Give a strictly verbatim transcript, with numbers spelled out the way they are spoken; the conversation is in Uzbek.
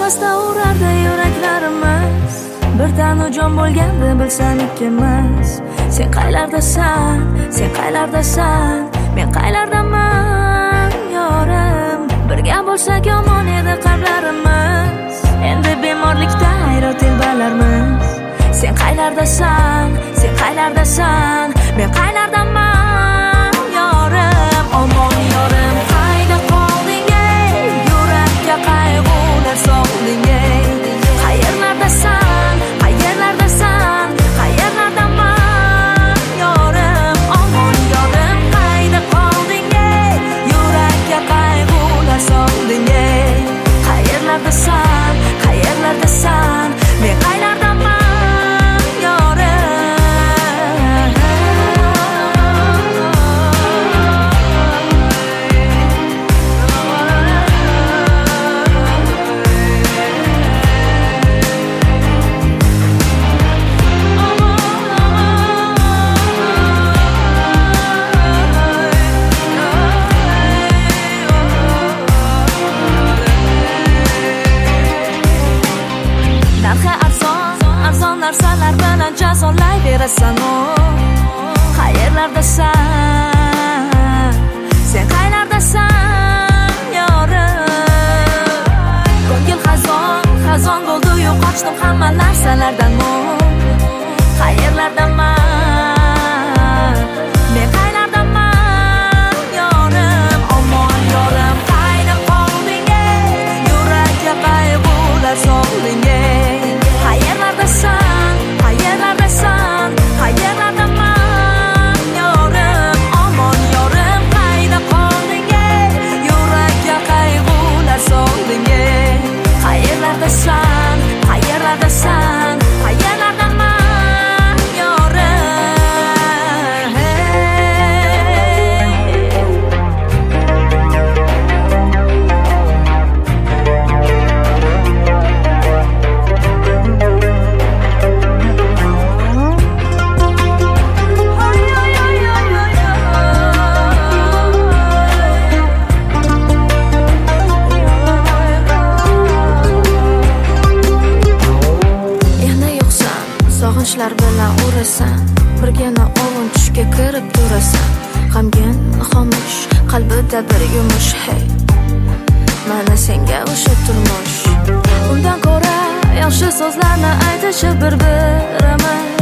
nafasda urardi yuraklarimiz. Bir tanu jon bo'lganda bilsam ikkimiz. Sen qaylardasan, sen qaylardasan, men qaylardaman yorim. Birga bo'lsak yomon edi qalblarimiz. Endi bemorlikda hayrat telbalarmiz. Sen qaylardasan, sen qaylardasan, men qaylardaman yorim. Omon yorim, qayda qolding ey? Yurakka qayg'ular solding ey. Qayerlardasan, qayerlardasan, qayerlardaman yorim. Omon yorim, qayda qolding ey? Yurakka qayg'ular solding ey. Qayerlardasan, qayerlardasan, men qaylardaman. Narsalar bilan jazollayverasan o. Qayerlardasan, sen qaylardasan yorim. Ko'ngil xazon, xazon bo'ldi, yo'qochdim hamma narsalardan o. Qayerlardaman, men qaylardaman yorim. Omon yorim, qayda qolding ey? Yurakka qayg'ular solding ey. Qayerlardasan, qayerlardasan, qayerlardaman yorim. Omon yorim, qayda qolding ey? Yurakka qayg'ular solding ey. Qayerlardasan, qayerlardasan, qayerlardaman yorim. Sog'inchlar bilan urasan, birgina ovun tushga kirib turasan. G'amgin, xomush, qalbida bir yumush. Hey, mana senga o'sha turmush. Undan ko'ra yaxshi so'zlarni aytishib bir-birimiz.